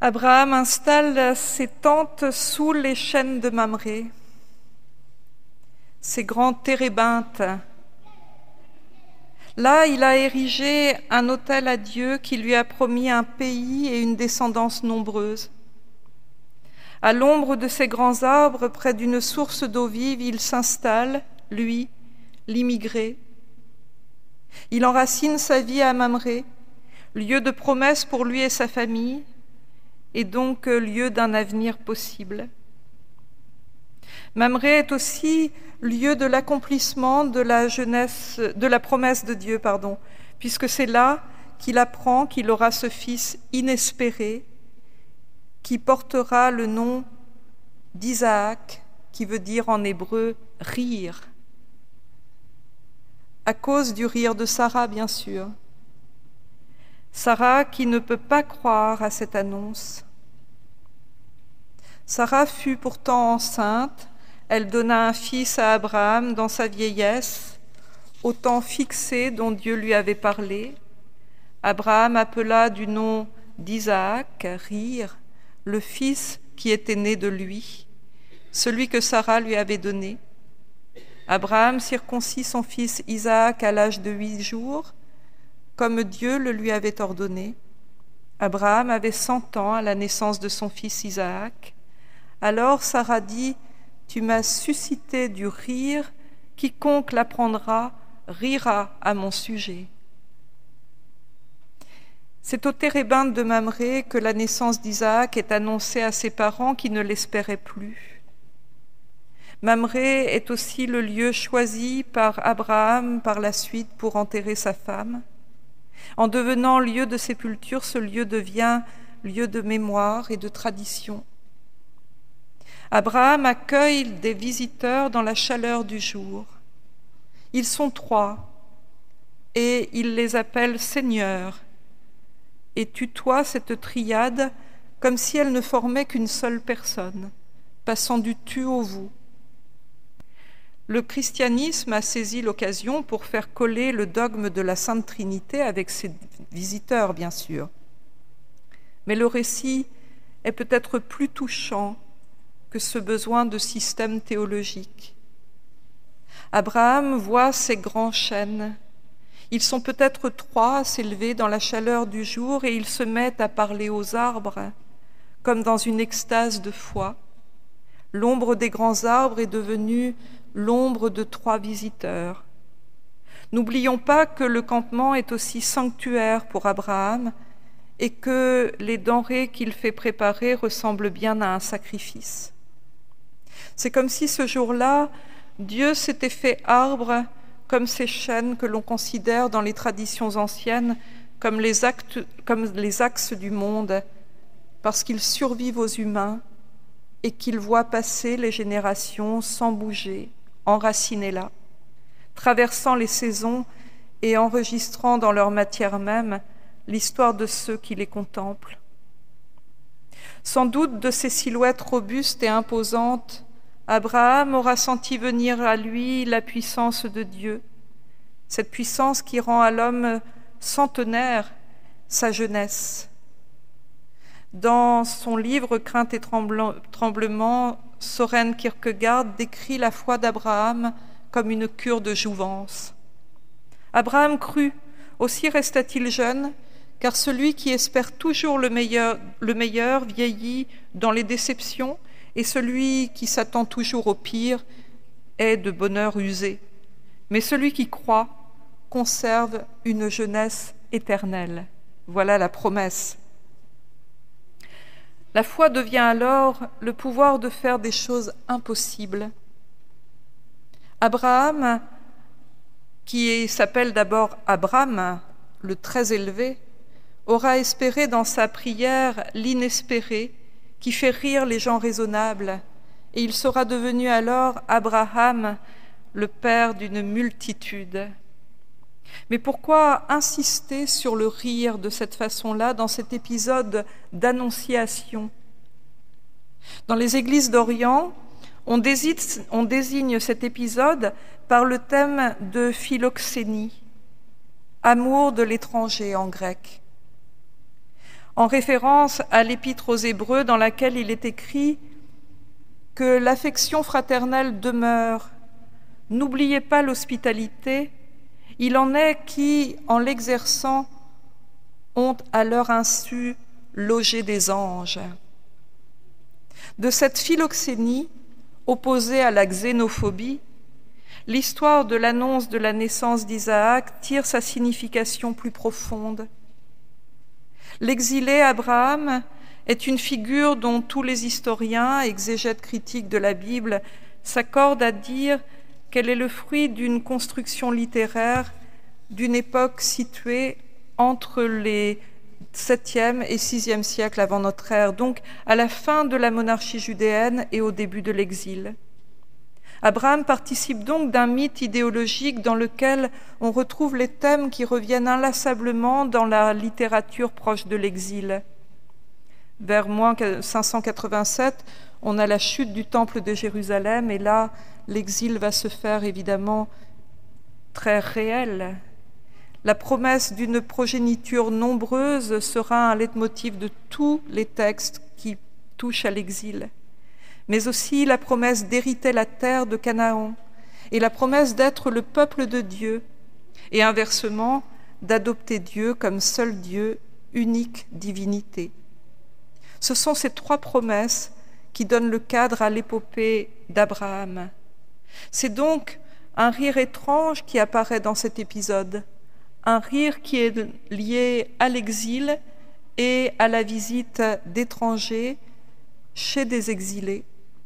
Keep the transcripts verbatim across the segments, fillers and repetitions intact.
Abraham installe ses tentes sous les chênes de Mamré, ces grands térébinthes. Là, il a érigé un autel à Dieu qui lui a promis un pays et une descendance nombreuse. À l'ombre de ces grands arbres, près d'une source d'eau vive, il s'installe, lui, l'immigré. Il enracine sa vie à Mamré, lieu de promesse pour lui et sa famille, et donc lieu d'un avenir possible. Mamré est aussi lieu de l'accomplissement de la jeunesse, de la promesse de Dieu, pardon, puisque c'est là qu'il apprend qu'il aura ce fils inespéré qui portera le nom d'Isaac, qui veut dire en hébreu rire, à cause du rire de Sarah, bien sûr. Sarah qui ne peut pas croire à cette annonce. Sarah fut pourtant enceinte, elle donna un fils à Abraham dans sa vieillesse, au temps fixé dont Dieu lui avait parlé. Abraham appela du nom d'Isaac, rire, le fils qui était né de lui, celui que Sarah lui avait donné. Abraham circoncit son fils Isaac à l'âge de huit jours, comme Dieu le lui avait ordonné. Abraham avait cent ans à la naissance de son fils Isaac. Alors Sarah dit, « Tu m'as suscité du rire, quiconque l'apprendra rira à mon sujet. » C'est au térébinthe de Mamré que la naissance d'Isaac est annoncée à ses parents qui ne l'espéraient plus. Mamré est aussi le lieu choisi par Abraham par la suite pour enterrer sa femme. En devenant lieu de sépulture, ce lieu devient lieu de mémoire et de tradition. Abraham accueille des visiteurs dans la chaleur du jour. Ils sont trois et il les appelle Seigneur et tutoie cette triade comme si elle ne formait qu'une seule personne, passant du tu au vous. Le christianisme a saisi l'occasion pour faire coller le dogme de la Sainte Trinité avec ses visiteurs, bien sûr. Mais le récit est peut-être plus touchant que ce besoin de système théologique. Abraham voit ces grands chênes. Ils sont peut-être trois à s'élever dans la chaleur du jour et ils se mettent à parler aux arbres, comme dans une extase de foi. L'ombre des grands arbres est devenue l'ombre de trois visiteurs. N'oublions pas que le campement est aussi sanctuaire pour Abraham et que les denrées qu'il fait préparer ressemblent bien à un sacrifice. C'est comme si ce jour-là, Dieu s'était fait arbre comme ces chênes que l'on considère dans les traditions anciennes comme les, actes, comme les axes du monde, parce qu'ils survivent aux humains et qu'ils voient passer les générations sans bouger, enracinés là, traversant les saisons et enregistrant dans leur matière même l'histoire de ceux qui les contemplent. Sans doute de ces silhouettes robustes et imposantes, Abraham aura senti venir à lui la puissance de Dieu, cette puissance qui rend à l'homme centenaire sa jeunesse. Dans son livre « Crainte et tremblement », Søren Kierkegaard décrit la foi d'Abraham comme une cure de jouvence. Abraham crut, aussi resta-t-il jeune, car celui qui espère toujours le meilleur, le meilleur vieillit dans les déceptions, et celui qui s'attend toujours au pire est de bonheur usé. Mais celui qui croit conserve une jeunesse éternelle. Voilà la promesse. La foi devient alors le pouvoir de faire des choses impossibles. Abraham, qui s'appelle d'abord Abram, le très élevé, aura espéré dans sa prière l'inespéré qui fait rire les gens raisonnables, et il sera devenu alors Abraham, le père d'une multitude. Mais pourquoi insister sur le rire de cette façon-là dans cet épisode d'annonciation? Dans les églises d'Orient, on désigne, on désigne cet épisode par le thème de philoxénie, amour de l'étranger en grec. en référence à l'Épître aux Hébreux dans laquelle il est écrit que l'affection fraternelle demeure. N'oubliez pas l'hospitalité, il en est qui, en l'exerçant, ont à leur insu logé des anges. De cette philoxénie, opposée à la xénophobie, l'histoire de l'annonce de la naissance d'Isaac tire sa signification plus profonde. L'exilé Abraham est une figure dont tous les historiens, exégètes critiques de la Bible, s'accordent à dire qu'elle est le fruit d'une construction littéraire d'une époque située entre les septième et sixième siècle avant notre ère, donc à la fin de la monarchie judéenne et au début de l'exil. Abraham participe donc d'un mythe idéologique dans lequel on retrouve les thèmes qui reviennent inlassablement dans la littérature proche de l'exil. Vers moins cinq cent quatre-vingt-sept, on a la chute du temple de Jérusalem et là, l'exil va se faire évidemment très réel. La promesse d'une progéniture nombreuse sera un leitmotiv de tous les textes qui touchent à l'exil, mais aussi la promesse d'hériter la terre de Canaan et la promesse d'être le peuple de Dieu et inversement d'adopter Dieu comme seul Dieu, unique divinité. Ce sont ces trois promesses qui donnent le cadre à l'épopée d'Abraham. C'est donc un rire étrange qui apparaît dans cet épisode, un rire qui est lié à l'exil et à la visite d'étrangers chez des exilés.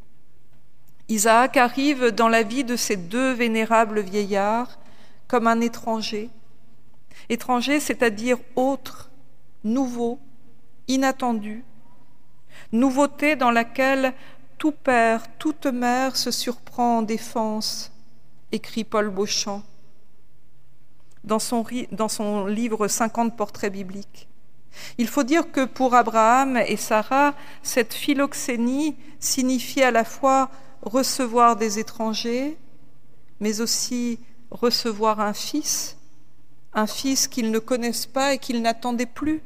Isaac arrive dans la vie de ces deux vénérables vieillards comme un étranger. Étranger, c'est-à-dire autre, nouveau, inattendu. Nouveauté dans laquelle tout père, toute mère se surprend en défense, écrit Paul Beauchamp dans son, dans son livre cinquante portraits bibliques. Il faut dire que pour Abraham et Sarah, cette philoxénie signifie à la fois recevoir des étrangers, mais aussi recevoir un fils, un fils qu'ils ne connaissent pas et qu'ils n'attendaient plus,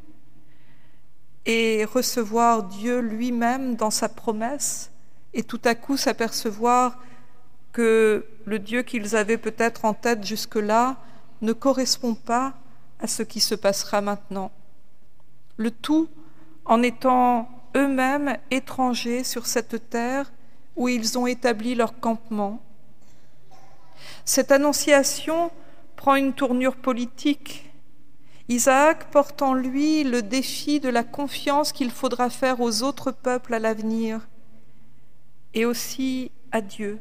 et recevoir Dieu lui-même dans sa promesse, et tout à coup s'apercevoir que le Dieu qu'ils avaient peut-être en tête jusque-là ne correspond pas à ce qui se passera maintenant. Le tout en étant eux-mêmes étrangers sur cette terre où ils ont établi leur campement. Cette annonciation prend une tournure politique. Isaac porte en lui le défi de la confiance qu'il faudra faire aux autres peuples à l'avenir et aussi à Dieu.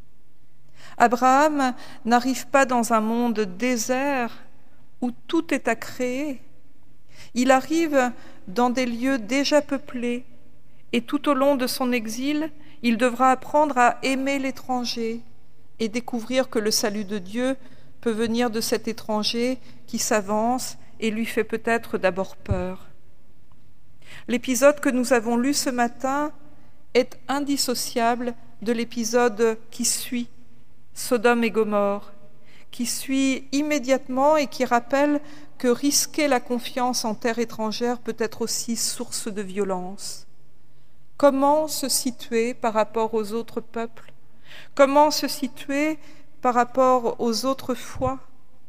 Abraham n'arrive pas dans un monde désert où tout est à créer. Il arrive dans des lieux déjà peuplés et tout au long de son exil, il devra apprendre à aimer l'étranger et découvrir que le salut de Dieu peut venir de cet étranger qui s'avance et lui fait peut-être d'abord peur. L'épisode que nous avons lu ce matin est indissociable de l'épisode qui suit, Sodome et Gomorrhe, qui suit immédiatement et qui rappelle que risquer la confiance en terre étrangère peut être aussi source de violence. Comment se situer par rapport aux autres peuples? Comment se situer par rapport aux autres foi?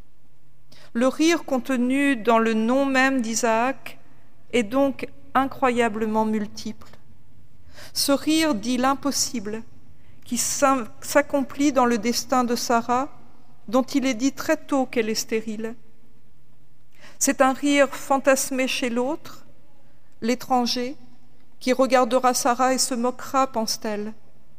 Le rire contenu dans le nom même d'Isaac est donc incroyablement multiple. Ce rire dit l'impossible, qui s'accomplit dans le destin de Sarah, dont il est dit très tôt qu'elle est stérile. C'est un rire fantasmé chez l'autre, l'étranger, qui regardera Sarah et se moquera, pense-t-elle.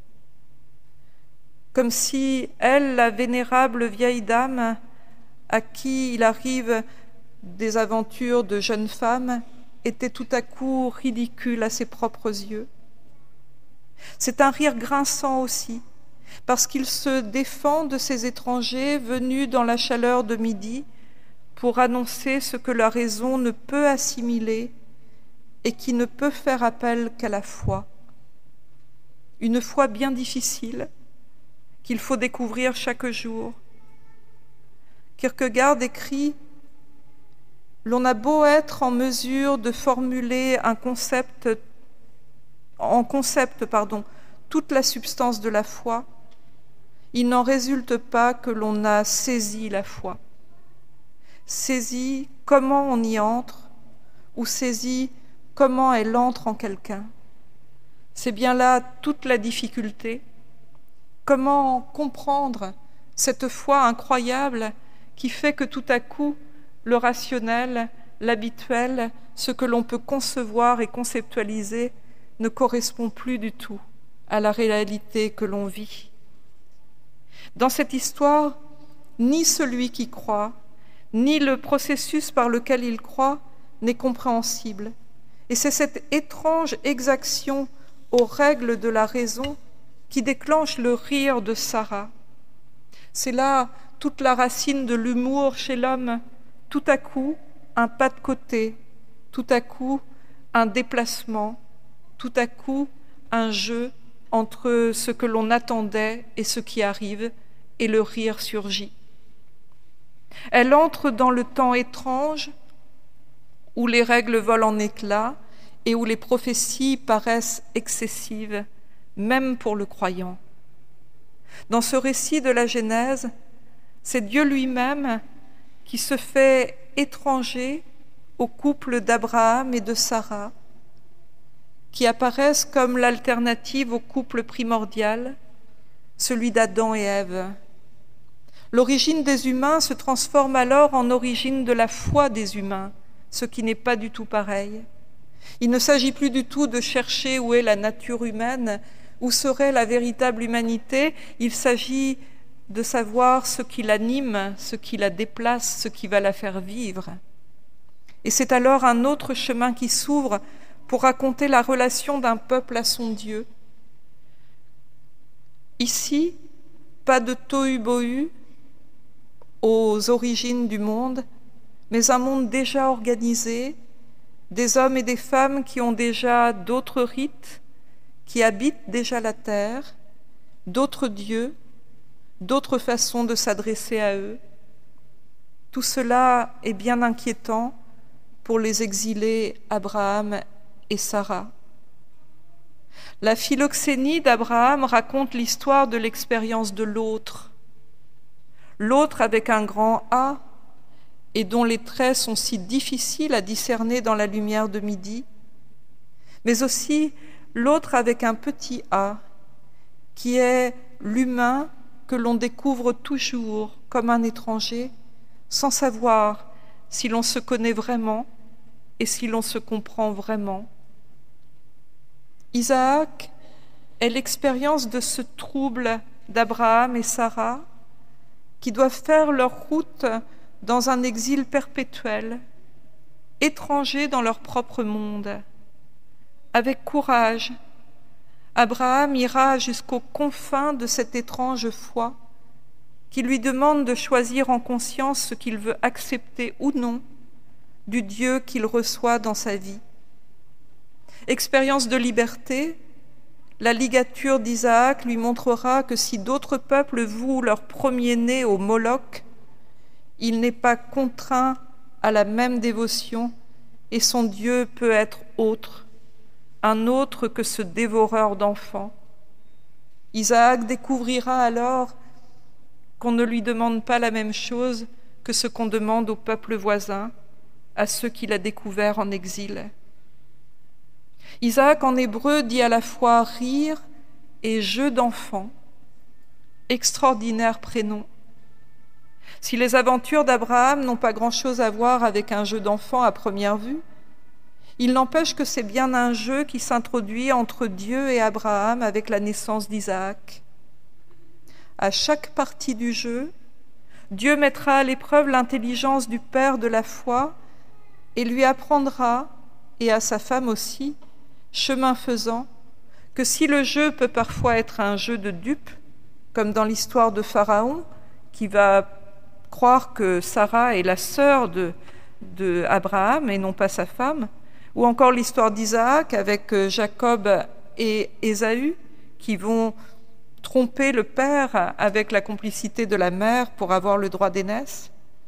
Comme si elle, la vénérable vieille dame, à qui il arrive des aventures de jeune femme, était tout à coup ridicule à ses propres yeux. C'est un rire grinçant aussi, parce qu'il se défend de ces étrangers venus dans la chaleur de midi pour annoncer ce que la raison ne peut assimiler et qui ne peut faire appel qu'à la foi. Une foi bien difficile qu'il faut découvrir chaque jour. Kierkegaard écrit « l'on a beau être en mesure de formuler un concept, en concept, pardon, toute la substance de la foi, il n'en résulte pas que l'on a saisi la foi. Saisi comment on y entre, ou saisi comment elle entre en quelqu'un. C'est bien là toute la difficulté. Comment comprendre cette foi incroyable qui fait que tout à coup, le rationnel, l'habituel, ce que l'on peut concevoir et conceptualiser ne correspond plus du tout à la réalité que l'on vit. Dans cette histoire, ni celui qui croit, ni le processus par lequel il croit n'est compréhensible. Et c'est cette étrange exaction aux règles de la raison qui déclenche le rire de Sarah. C'est là toute la racine de l'humour chez l'homme. Tout à coup, un pas de côté, tout à coup, un déplacement, tout à coup, un jeu entre ce que l'on attendait et ce qui arrive, et le rire surgit. Elle entre dans le temps étrange où les règles volent en éclats et où les prophéties paraissent excessives, même pour le croyant. Dans ce récit de la Genèse, c'est Dieu lui-même qui se fait étranger au couple d'Abraham et de Sarah, qui apparaissent comme l'alternative au couple primordial, celui d'Adam et Ève. L'origine des humains se transforme alors en origine de la foi des humains, ce qui n'est pas du tout pareil. Il ne s'agit plus du tout de chercher où est la nature humaine, où serait la véritable humanité. Il s'agit de savoir ce qui l'anime, ce qui la déplace, ce qui va la faire vivre. Et c'est alors un autre chemin qui s'ouvre pour raconter la relation d'un peuple à son Dieu. Ici, pas de tohu-bohu aux origines du monde, mais un monde déjà organisé, des hommes et des femmes qui ont déjà d'autres rites, qui habitent déjà la terre, d'autres dieux, d'autres façons de s'adresser à eux. Tout cela est bien inquiétant pour les exilés Abraham et Sarah. La philoxénie d'Abraham raconte l'histoire de l'expérience de l'autre. L'autre avec un grand A et dont les traits sont si difficiles à discerner dans la lumière de midi, mais aussi l'autre avec un petit a, qui est l'humain que l'on découvre toujours comme un étranger, sans savoir si l'on se connaît vraiment et si l'on se comprend vraiment. Isaac est l'expérience de ce trouble d'Abraham et Sarah qui doivent faire leur route dans un exil perpétuel, étrangers dans leur propre monde. Avec courage, Abraham ira jusqu'aux confins de cette étrange foi qui lui demande de choisir en conscience ce qu'il veut accepter ou non du Dieu qu'il reçoit dans sa vie. Expérience de liberté, la ligature d'Isaac lui montrera que si d'autres peuples vouent leur premier-né au Moloch, il n'est pas contraint à la même dévotion et son Dieu peut être autre, un autre que ce dévoreur d'enfants. Isaac découvrira alors qu'on ne lui demande pas la même chose que ce qu'on demande aux peuples voisins, à ceux qu'il a découverts en exil. Isaac en hébreu dit à la fois rire et jeu d'enfant, extraordinaire prénom. Si les aventures d'Abraham n'ont pas grand-chose à voir avec un jeu d'enfant à première vue, il n'empêche que c'est bien un jeu qui s'introduit entre Dieu et Abraham avec la naissance d'Isaac. À chaque partie du jeu, Dieu mettra à l'épreuve l'intelligence du père de la foi et lui apprendra, et à sa femme aussi, chemin faisant, que si le jeu peut parfois être un jeu de dupes, comme dans l'histoire de Pharaon, qui va croire que Sarah est la sœur de, de Abraham et non pas sa femme, ou encore l'histoire d'Isaac avec Jacob et Ésaü, qui vont tromper le père avec la complicité de la mère pour avoir le droit d'aînesse.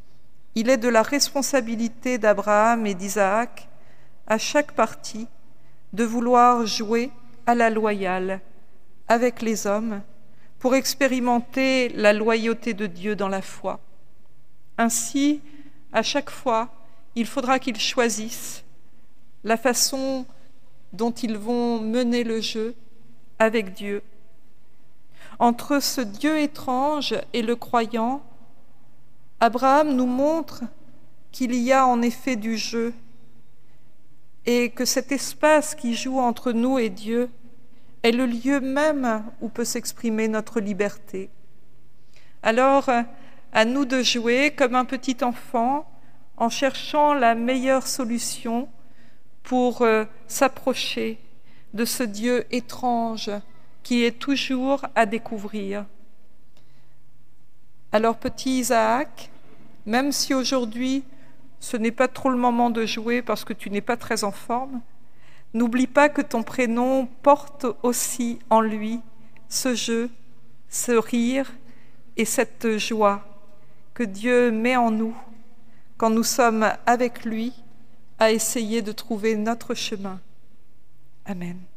Il est de la responsabilité d'Abraham et d'Isaac, à chaque partie, de vouloir jouer à la loyale avec les hommes pour expérimenter la loyauté de Dieu dans la foi. Ainsi, à chaque fois, il faudra qu'ils choisissent la façon dont ils vont mener le jeu avec Dieu. Entre ce Dieu étrange et le croyant, Abraham nous montre qu'il y a en effet du jeu et que cet espace qui joue entre nous et Dieu est le lieu même où peut s'exprimer notre liberté. Alors, à nous de jouer comme un petit enfant en cherchant la meilleure solution pour euh, s'approcher de ce Dieu étrange qui est toujours à découvrir. Alors, petit Isaac, même si aujourd'hui ce n'est pas trop le moment de jouer parce que tu n'es pas très en forme, n'oublie pas que ton prénom porte aussi en lui ce jeu, ce rire et cette joie que Dieu met en nous quand nous sommes avec lui à essayer de trouver notre chemin. Amen.